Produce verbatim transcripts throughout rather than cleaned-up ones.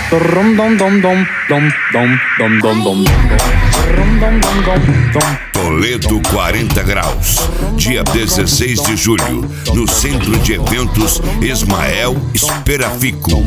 Toledo quarenta graus, dia dezesseis de julho, no Centro de Eventos Ismael Esperafico.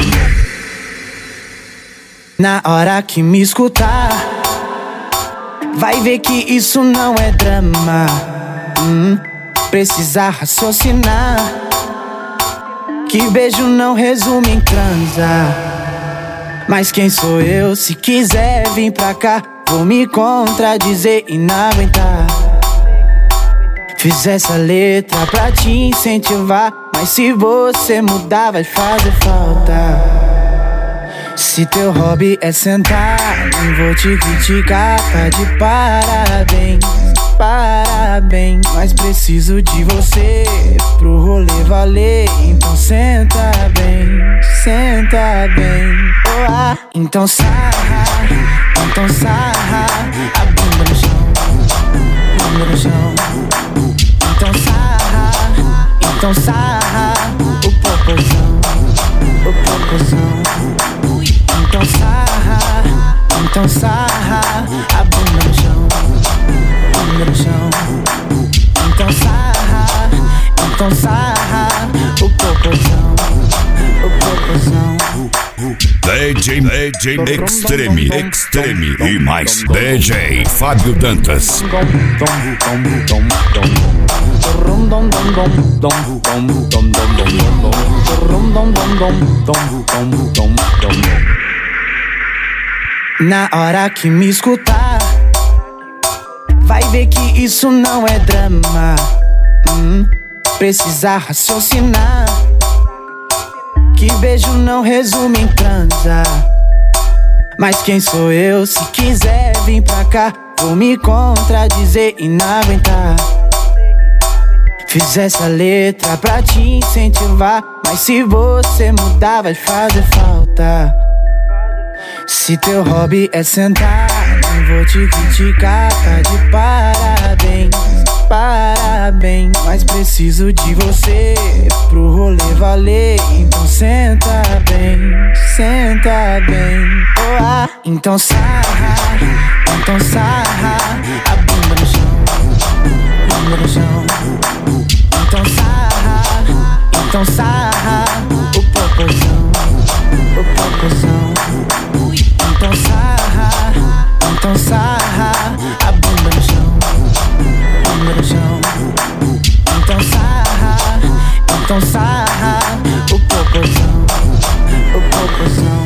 Na hora que me escutar, vai ver que isso não é drama. hum, Precisa raciocinar, que beijo não resume em transar. Mas quem sou eu? Se quiser vir pra cá, vou me contradizer e não aguentar. Fiz essa letra pra te incentivar, mas se você mudar vai fazer falta. Se teu hobby é sentar, não vou te criticar, tá de parabéns, parabéns. Mas preciso de você pro rolê valer, então senta bem, senta bem. Oh, ah. Então sarra, então sarra, a bunda no chão, bunda no chão. Então sarra, então sarra, o popozão, o popozão. Então sarra, então sarra, a bunda no chão, bunda no chão. Então sarra, então sarra, o popozão, o popozão. D J, D J Extreme, Extreme e mais D J Fábio Dantas. Na hora que me escutar, vai ver que isso não é drama. hum, Precisa raciocinar, que beijo não resume em transar. Mas quem sou eu? Se quiser vir pra cá, vou me contradizer e não aguentar. Fiz essa letra pra te incentivar, mas se você mudar vai fazer falta. Se teu hobby é sentar, não vou te criticar, tá de parabéns, parabéns. Mas preciso de você pro rolê valer, então senta bem, senta bem. Oh, ah. Então sarra, então sarra, a bunda no chão, bunda no chão. Então sarra, então sarra, o popozão, o popozão. Então sarra, então sarra, a bunda no chão, bunda no chão. Então sarra, então sarra, o popozão, o popozão.